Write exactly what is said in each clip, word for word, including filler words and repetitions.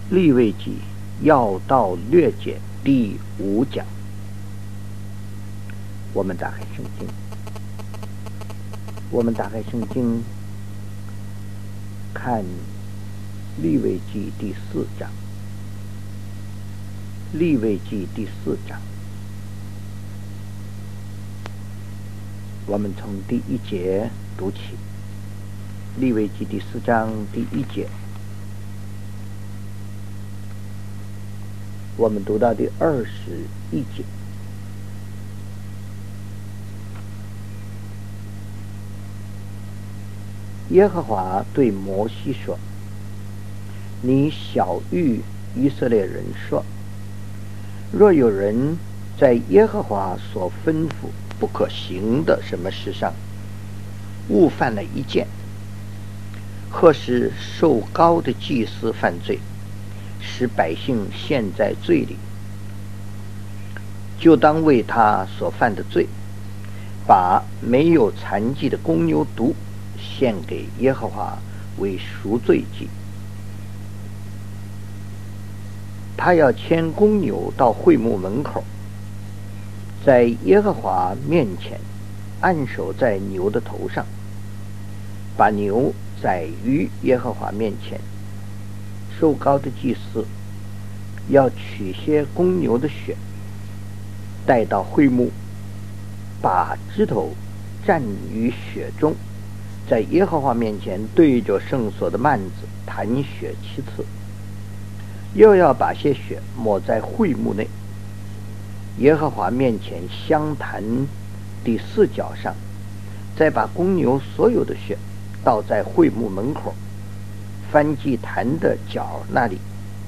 利未记要道略解第五讲。我们打开圣经，我们打开圣经，看利未记第四章。利未记第四章，我们从第一节读起。利未记第四章第一节，我们读到第二十一节。耶和华对摩西说：你晓谕以色列人说，若有人在耶和华所吩咐不可行的什么事上误犯了一件，或是受膏的祭司犯罪，使百姓陷在罪里，就当为他所犯的罪，把没有残疾的公牛犊献给耶和华为赎罪祭。他要牵公牛到会幕门口，在耶和华面前按手在牛的头上，把牛宰于耶和华面前。受膏的祭司要取些公牛的血，带到会幕，把指头蘸于血中，在耶和华面前对着圣所的幔子弹血七次，又要把些血抹在会幕内，耶和华面前香坛第四角上，再把公牛所有的血倒在会幕门口燔祭坛的角那里。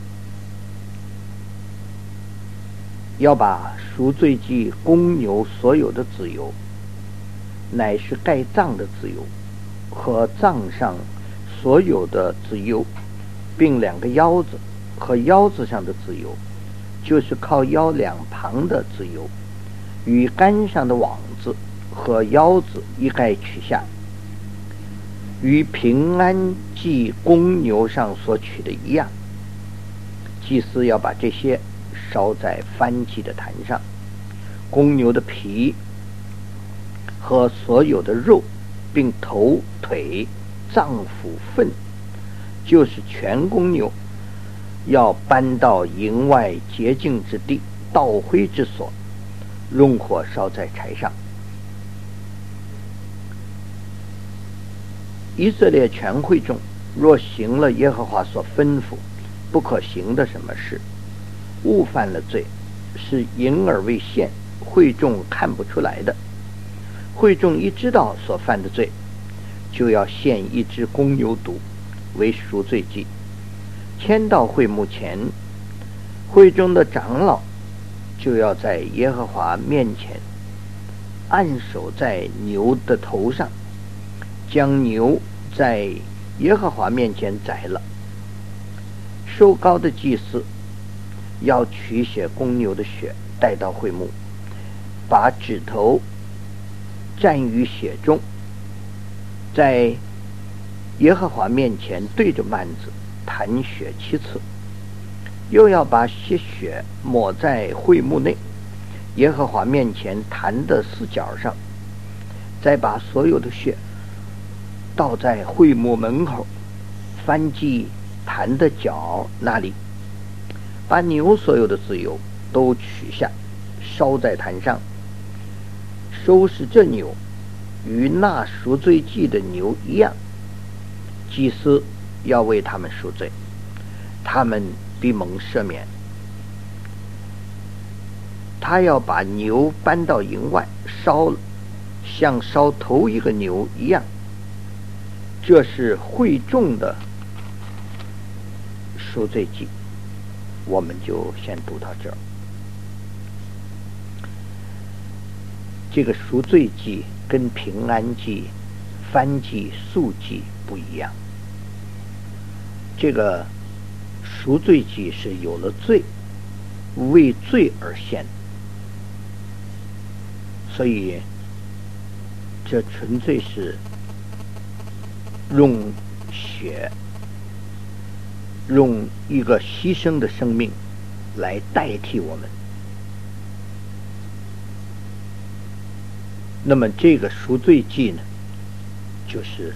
要把赎罪祭公牛所有的脂油，乃是盖脏的脂油和脏上所有的脂油，并两个腰子和腰子上的脂油，就是靠腰两旁的脂油，与杆上的网子和腰子一概取下，与平安祭公牛上所取的一样。祭司要把这些烧在燔祭的坛上，公牛的皮和所有的肉，并头腿脏腑粪，就是全公牛，要搬到营外洁净之地，倒灰之所，用火烧在柴上。以色列全会众若行了耶和华所吩咐不可行的什么事，误犯了罪，是隐而未现，会众看不出来的，会众一知道所犯的罪，就要献一只公牛犊为赎罪祭，牵到会幕前。会中的长老就要在耶和华面前按手在牛的头上，将牛在耶和华面前宰了。受膏的祭司要取血公牛的血，带到会幕，把指头蘸于血中，在耶和华面前对着幔子弹血七次，又要把些血抹在会幕内耶和华面前弹的四角上，再把所有的血倒在会幕门口燔祭坛的角那里，把牛所有的脂油都取下，烧在坛上。收拾这牛与那赎罪祭的牛一样，祭司要为他们赎罪，他们必蒙赦免。他要把牛搬到营外烧了，像烧头一个牛一样。这是会众的赎罪祭。我们就先读到这儿。这个赎罪祭跟平安祭、燔祭、素祭不一样。这个赎罪祭是有了罪，为罪而献，所以这纯粹是用血用一个牺牲的生命来代替我们。那么这个赎罪祭呢，就是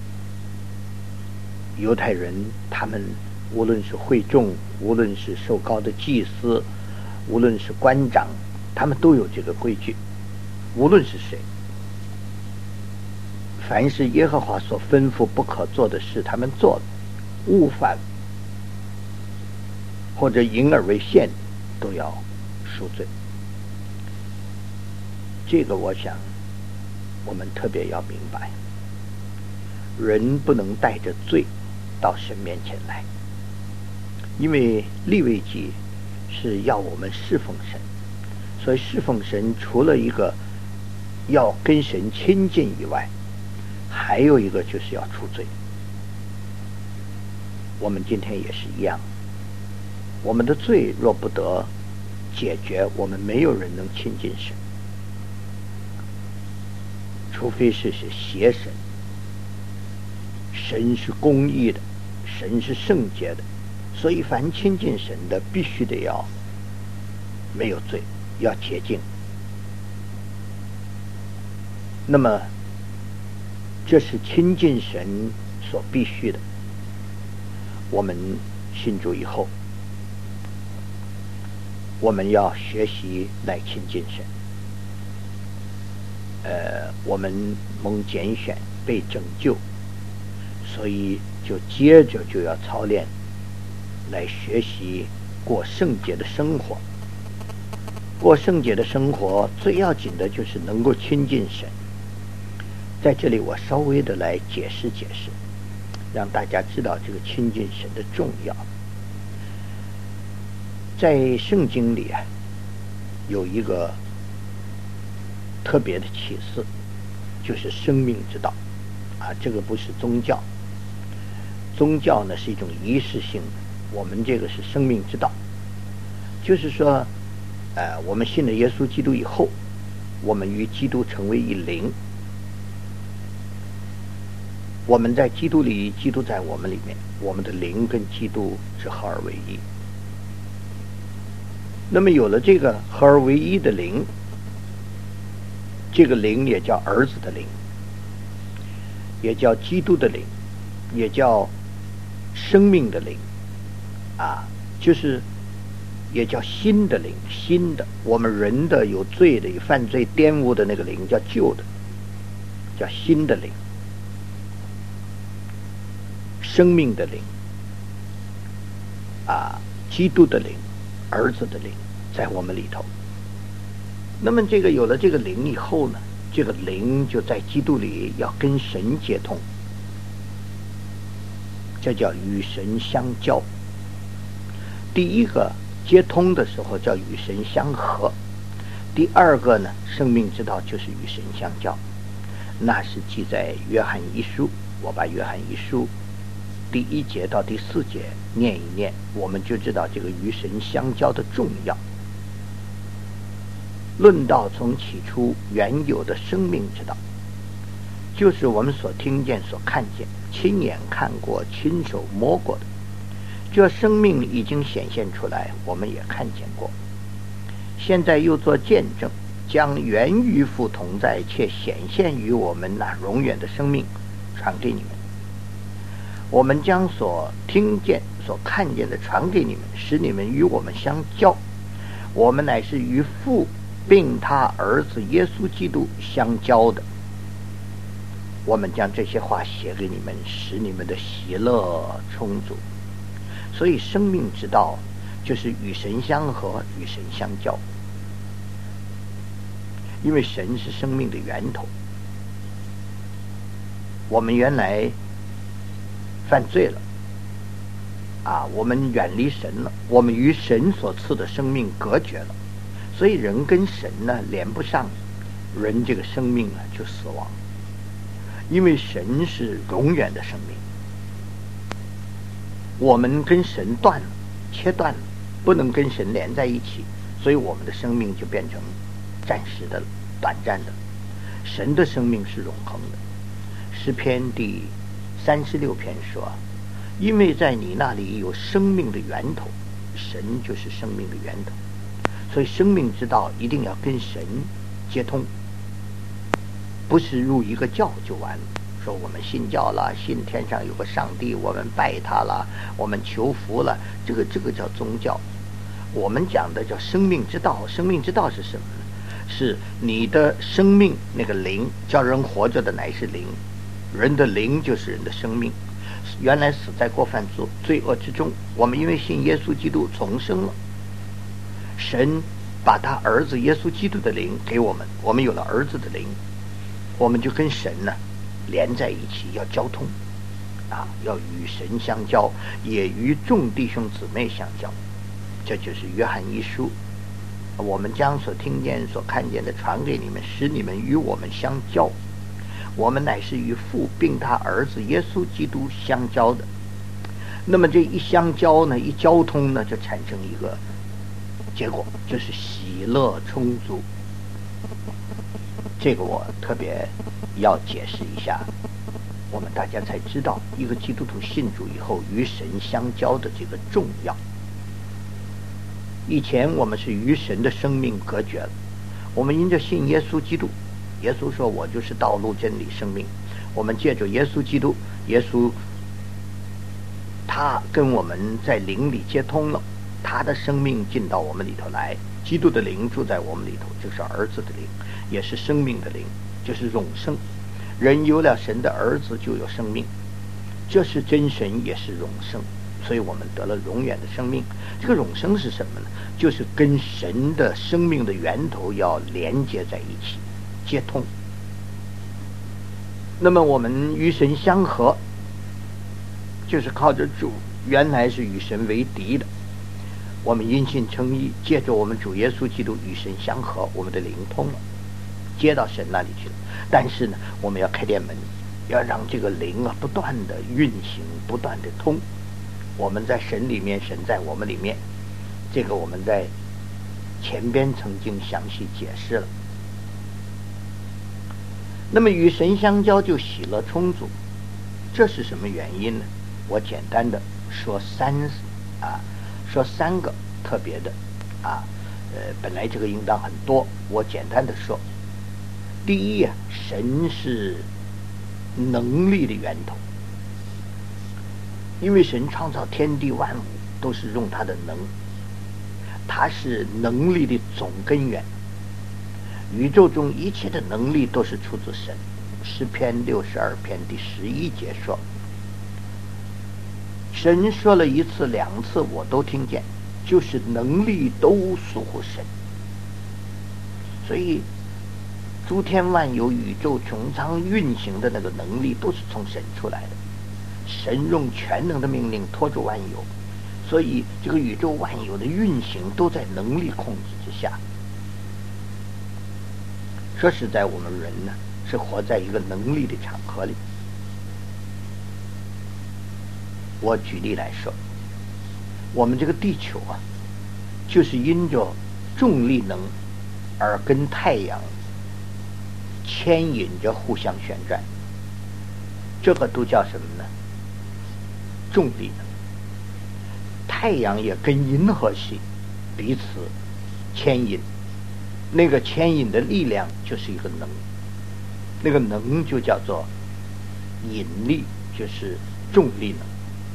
犹太人他们无论是会众，无论是受膏的祭司，无论是官长，他们都有这个规矩。无论是谁，凡是耶和华所吩咐不可做的事，他们做了，误犯或者引而为限，都要赎罪。这个我想我们特别要明白，人不能带着罪到神面前来，因为利未记是要我们侍奉神，所以侍奉神除了一个要跟神亲近以外，还有一个就是要除罪。我们今天也是一样，我们的罪若不得解决，我们没有人能亲近神，除非是是邪神。神是公义的，神是圣洁的，所以凡亲近神的必须得要没有罪，要洁净。那么这是亲近神所必须的。我们信主以后，我们要学习来亲近神。呃，我们蒙拣选被拯救，所以就接着就要操练来学习过圣洁的生活。过圣洁的生活最要紧的就是能够亲近神。在这里我稍微的来解释解释，让大家知道这个亲近神的重要。在圣经里啊，有一个特别的启示，就是生命之道啊，这个不是宗教，宗教呢是一种仪式性的，我们这个是生命之道。就是说呃，我们信了耶稣基督以后，我们与基督成为一灵，我们在基督里，基督在我们里面，我们的灵跟基督是合而为一。那么有了这个合而为一的灵，这个灵也叫儿子的灵，也叫基督的灵，也叫生命的灵啊，就是也叫新的灵，新的我们人的有罪的有犯罪玷污的那个灵叫旧的，叫新的灵，生命的灵啊，基督的灵，儿子的灵在我们里头。那么这个有了这个灵以后呢，这个灵就在基督里要跟神接通，这叫与神相交。第一个接通的时候叫与神相合，第二个呢，生命之道就是与神相交，那是记在约翰一书。我把约翰一书第一节到第四节念一念，我们就知道这个与神相交的重要。论到从起初原有的生命之道，就是我们所听见所看见亲眼看过亲手摸过的，这生命已经显现出来，我们也看见过，现在又做见证，将原与父同在且显现于我们那永远的生命传给你们。我们将所听见所看见的传给你们，使你们与我们相交。我们乃是与父并他儿子耶稣基督相交的。我们将这些话写给你们，使你们的喜乐充足。所以生命之道就是与神相合，与神相交。因为神是生命的源头，我们原来犯罪了啊，我们远离神了，我们与神所赐的生命隔绝了，所以人跟神呢连不上，人这个生命呢就死亡。因为神是永远的生命，我们跟神断了，切断了，不能跟神连在一起，所以我们的生命就变成暂时的、短暂的。神的生命是永恒的。诗篇第三十六篇说： 因为在你那里有生命的源头，神就是生命的源头，所以生命之道一定要跟神接通，不是入一个教就完了。说我们信教了，信天上有个上帝，我们拜他了，我们求福了，这个这个叫宗教。我们讲的叫生命之道。生命之道是什么呢？是你的生命那个灵，叫人活着的乃是灵，人的灵就是人的生命。原来死在过犯罪罪恶之中，我们因为信耶稣基督重生了，神把他儿子耶稣基督的灵给我们，我们有了儿子的灵，我们就跟神呢连在一起，要交通啊，要与神相交，也与众弟兄姊妹相交。这就是约翰一书，我们将所听见所看见的传给你们，使你们与我们相交。我们乃是与父并他儿子耶稣基督相交的。那么这一相交呢，一交通呢，就产生一个结果，就是喜乐充足。这个我特别要解释一下，我们大家才知道一个基督徒信主以后与神相交的这个重要。以前我们是与神的生命隔绝了，我们因着信耶稣基督，耶稣说我就是道路真理生命，我们借着耶稣基督，耶稣他跟我们在灵里接通了，他的生命进到我们里头来，基督的灵住在我们里头，就是儿子的灵，也是生命的灵，就是永生。人有了神的儿子就有生命，这是真神也是永生，所以我们得了永远的生命。这个永生是什么呢？就是跟神的生命的源头要连接在一起，接通。那么我们与神相合，就是靠着主，原来是与神为敌的，我们因信称义，借着我们主耶稣基督与神相合，我们的灵通了，接到神那里去了。但是呢，我们要开电门，要让这个灵啊不断的运行，不断的通。我们在神里面，神在我们里面，这个我们在前边曾经详细解释了。那么与神相交就喜乐充足，这是什么原因呢？我简单的说三啊，说三个特别的啊，呃，本来这个应当很多，我简单的说。第一啊，神是能力的源头，因为神创造天地万物都是用他的能，他是能力的总根源。宇宙中一切的能力都是出自神。诗篇六十二篇第十一节说，神说了一次两次我都听见，就是能力都属乎神。所以诸天万有宇宙穹苍运行的那个能力都是从神出来的，神用全能的命令托住万有，所以这个宇宙万有的运行都在能力控制之下。说实在，我们人呢是活在一个能力的场合里。我举例来说，我们这个地球啊，就是因着重力能而跟太阳牵引着互相旋转，这个都叫什么呢？重力能。太阳也跟银河系彼此牵引，那个牵引的力量就是一个能，那个能就叫做引力，就是重力能。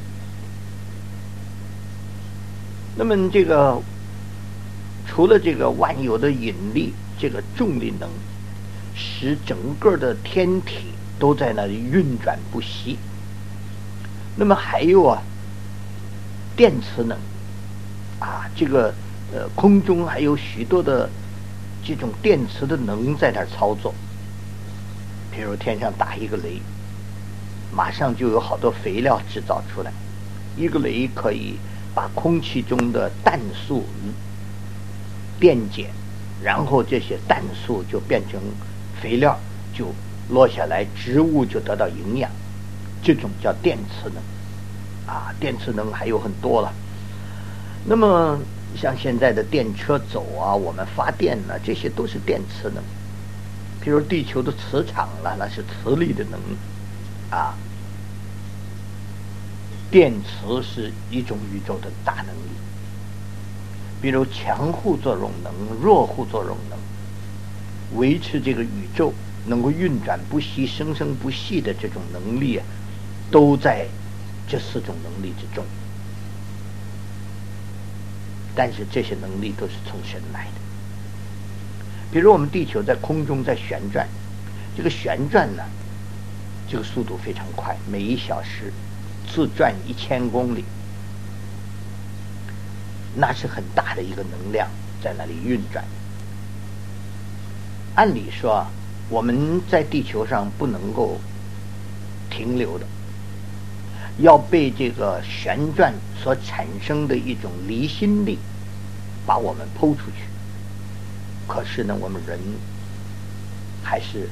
那么这个除了这个万有的引力，这个重力能使整个的天体都在那里运转不息。那么还有啊，电磁能啊，这个呃空中还有许多的这种电磁的能在那儿操作。比如天上打一个雷，马上就有好多肥料制造出来，一个雷可以把空气中的氮素电解，然后这些氮素就变成肥料，就落下来，植物就得到营养，这种叫电磁能啊。电磁能还有很多了。那么像现在的电车走啊，我们发电呢，这些都是电磁能。比如地球的磁场了，那是磁力的能啊。 电磁是一种宇宙的大能力，比如强互作用能、弱互作用能，维持这个宇宙能够运转不息、生生不息的这种能力啊，都在这四种能力之中。但是这些能力都是从神来的。比如我们地球在空中在旋转，这个旋转呢，这个速度非常快，每一小时自转一千公里，那是很大的一个能量在那里运转。按理说我们在地球上不能够停留的，要被这个旋转所产生的一种离心力把我们抛出去。可是呢，我们人还是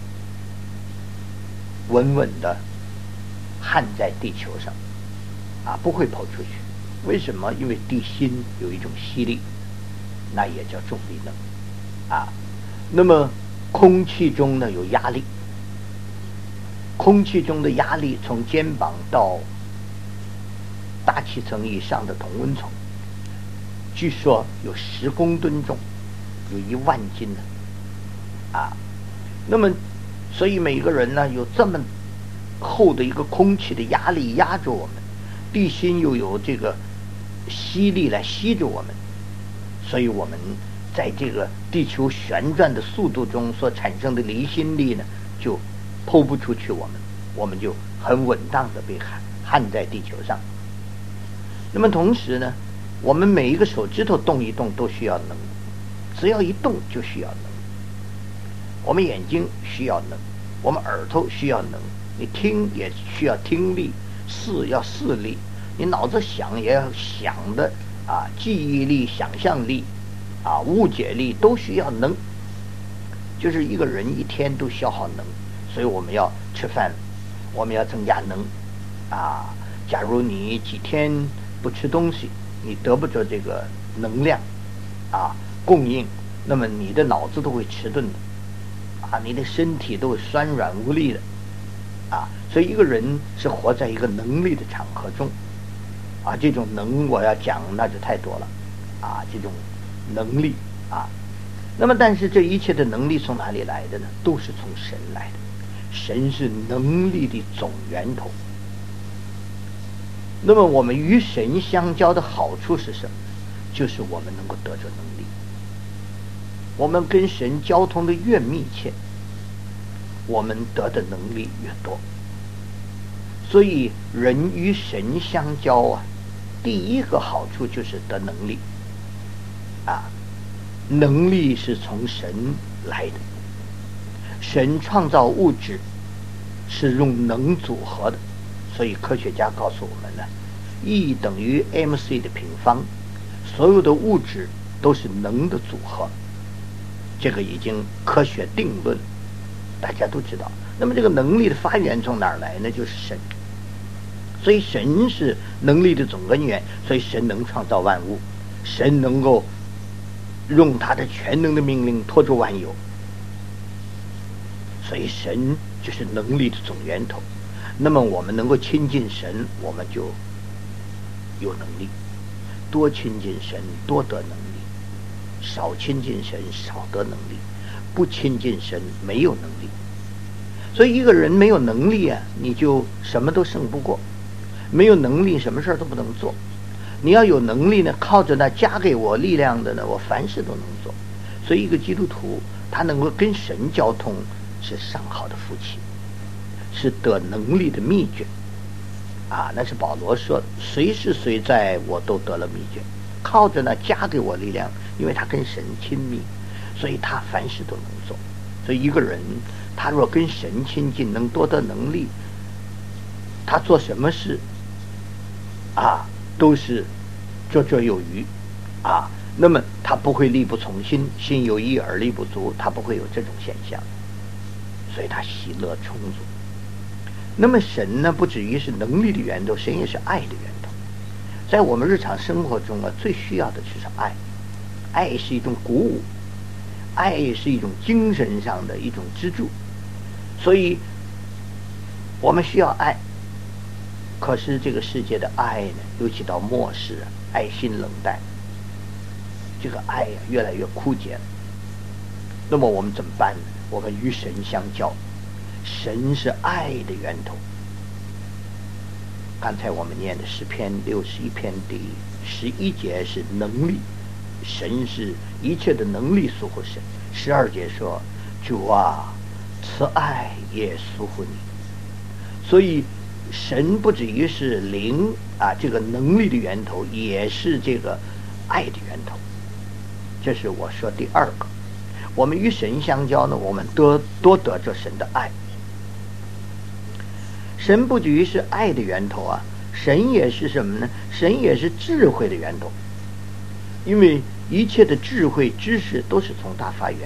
稳稳的焊在地球上啊，不会抛出去。为什么？因为地心有一种吸力，那也叫重力能啊。那么空气中呢有压力，空气中的压力从肩膀到大气层以上的同温层，据说有十公吨重，有一万斤呢啊。那么所以每个人呢有这么厚的一个空气的压力压着我们，地心又有这个吸力来吸着我们，所以我们在这个地球旋转的速度中所产生的离心力呢，就抛不出去我们，我们就很稳当的被焊焊在地球上。那么同时呢，我们每一个手指头动一动都需要能，只要一动就需要能。我们眼睛需要能，我们耳朵需要能，你听也需要听力，视要视力，你脑子想也要想的啊，记忆力、想象力啊、误解力都需要能。就是一个人一天都消耗能，所以我们要吃饭，我们要增加能啊。假如你几天不吃东西，你得不着这个能量啊供应，那么你的脑子都会迟钝的啊，你的身体都会酸软无力的啊。所以一个人是活在一个能力的场合中啊，这种能我要讲那就太多了啊，这种能力啊。那么但是这一切的能力从哪里来的呢？都是从神来的，神是能力的总源头。那么我们与神相交的好处是什么？就是我们能够得着能力。我们跟神交通的越密切，我们得的能力越多。所以人与神相交啊，第一个好处就是得能力啊，能力是从神来的。神创造物质是用能组合的，所以科学家告诉我们呢 E 等于 mc 的平方，所有的物质都是能的组合，这个已经科学定论，大家都知道。那么这个能力的发源从哪儿来呢？就是神。所以神是能力的总根源，所以神能创造万物，神能够用他的全能的命令托住万有，所以神就是能力的总源头。那么我们能够亲近神，我们就有能力。多亲近神多得能力，少亲近神少得能力，不亲近神没有能力。所以一个人没有能力啊，你就什么都胜不过。没有能力什么事儿都不能做。你要有能力呢，靠着那加给我力量的呢，我凡事都能做。所以一个基督徒他能够跟神交通是上好的福气，是得能力的秘诀啊。那是保罗说，谁是谁在我都得了秘诀，靠着那加给我力量，因为他跟神亲密，所以他凡事都能做。所以一个人他若跟神亲近，能多得能力，他做什么事啊都是绰绰有余啊。那么他不会力不从心，心有余而力不足，他不会有这种现象，所以他喜乐充足。那么神呢，不止于是能力的源头，神也是爱的源头。在我们日常生活中啊，最需要的就是爱。爱是一种鼓舞，爱是一种精神上的一种支柱，所以我们需要爱。 可是这个世界的爱呢，尤其到末世啊，爱心冷淡，这个爱呀、啊、越来越枯竭了。那么我们怎么办呢？我们与神相交，神是爱的源头。刚才我们念的诗篇六十一篇第十一节是能力，神是一切的能力属乎神。十二节说，主啊，慈爱也属乎你。所以神不止于是灵啊，这个能力的源头，也是这个爱的源头。这是我说第二个。我们与神相交呢，我们多多得着神的爱。神不止于是爱的源头啊，神也是什么呢？神也是智慧的源头。因为一切的智慧知识都是从他发源。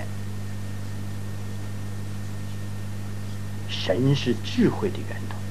神是智慧的源头。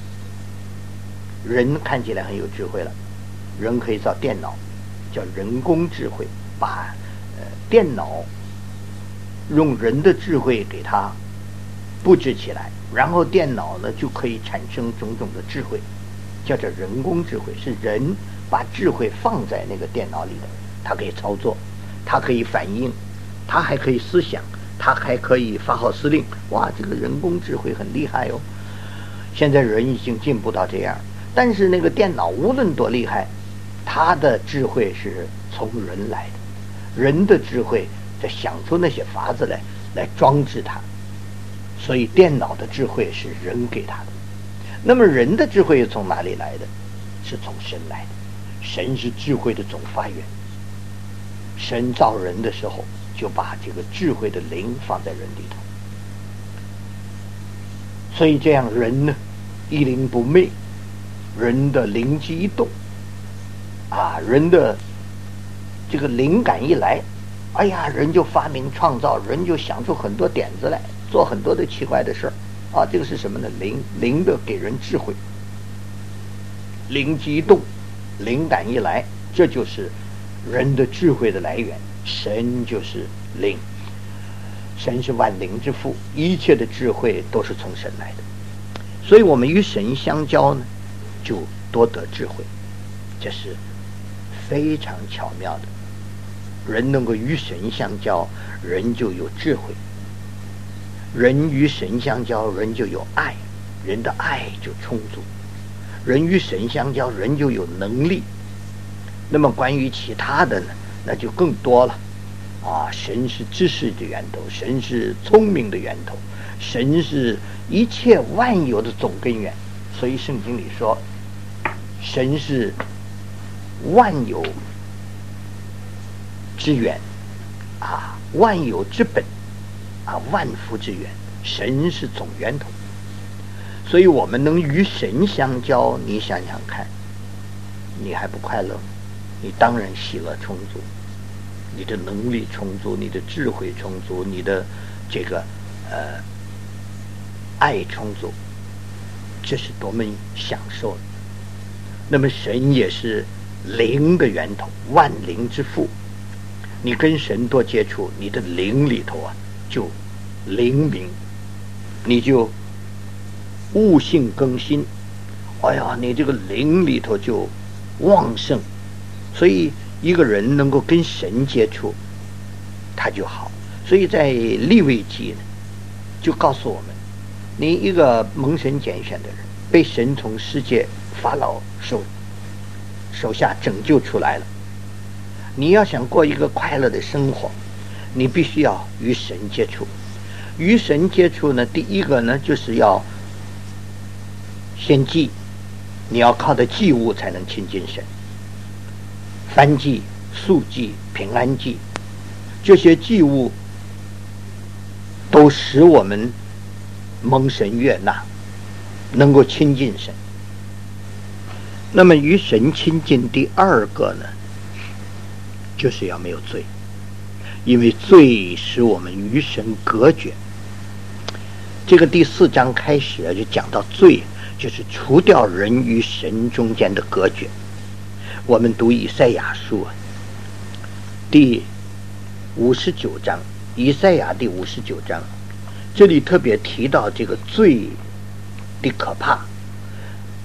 人看起来很有智慧了，人可以造电脑，叫人工智慧，把呃电脑用人的智慧给它布置起来，然后电脑呢就可以产生种种的智慧，叫做人工智慧，是人把智慧放在那个电脑里的，它可以操作，它可以反应，它还可以思想，它还可以发号施令。哇，这个人工智慧很厉害哦！现在人已经进步到这样，但是那个电脑无论多厉害，它的智慧是从人来的，人的智慧在想出那些法子来来装置它，所以电脑的智慧是人给他的。那么人的智慧又从哪里来的？是从神来的。神是智慧的总发源。神造人的时候就把这个智慧的灵放在人里头，所以这样人呢一灵不昧，人的灵机一动啊，人的这个灵感一来，哎呀，人就发明创造，人就想出很多点子来，做很多的奇怪的事儿啊。这个是什么呢？灵灵的给人智慧，灵机一动，灵感一来，这就是人的智慧的来源。神就是灵，神是万灵之父，一切的智慧都是从神来的。所以我们与神相交呢，就多得智慧，这是非常巧妙的。人能够与神相交，人就有智慧；人与神相交，人就有爱，人的爱就充足；人与神相交，人就有能力。那么关于其他的呢，那就更多了啊！神是知识的源头，神是聪明的源头，神是一切万有的总根源。所以圣经里说，神是万有之源啊，万有之本啊，万福之源。神是总源头，所以我们能与神相交，你想想看，你还不快乐？你当然喜乐充足，你的能力充足，你的智慧充足，你的这个呃爱充足，这是多么享受的。那么神也是灵的源头，万灵之父。你跟神多接触，你的灵里头啊就灵明，你就悟性更新。哎呀，你这个灵里头就旺盛。所以一个人能够跟神接触，他就好。所以在利未记呢，就告诉我们，你一个蒙神拣选的人，被神从世界法老手手下拯救出来了，你要想过一个快乐的生活，你必须要与神接触。与神接触呢，第一个呢，就是要先祭，你要靠的祭物才能亲近神。燔祭、素祭、平安祭，这些祭物都使我们蒙神悦纳，能够亲近神。那么与神亲近第二个呢，就是要没有罪，因为罪使我们与神隔绝。这个第四章开始就讲到罪，就是除掉人与神中间的隔绝。我们读以赛亚书第五十九章，以赛亚第五十九章，这里特别提到这个罪的可怕。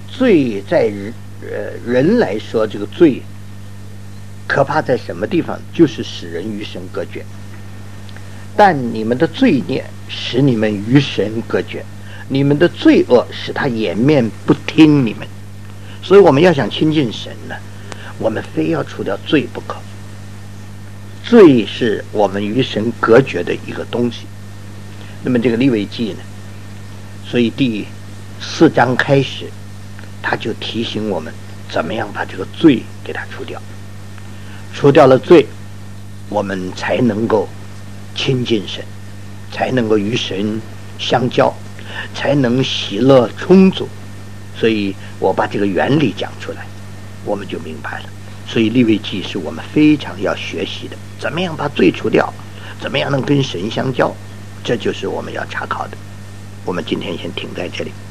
罪在人呃人来说，这个罪可怕在什么地方？就是使人与神隔绝。但你们的罪孽使你们与神隔绝，你们的罪恶使他掩面不听你们。所以我们要想亲近神呢，我们非要除掉罪不可。罪是我们与神隔绝的一个东西。那么这个利未记呢，所以第四章开始他就提醒我们怎么样把这个罪给它除掉。除掉了罪，我们才能够亲近神，才能够与神相交，才能喜乐充足。所以我把这个原理讲出来，我们就明白了。所以利未记是我们非常要学习的，怎么样把罪除掉，怎么样能跟神相交，这就是我们要查考的。我们今天先停在这里。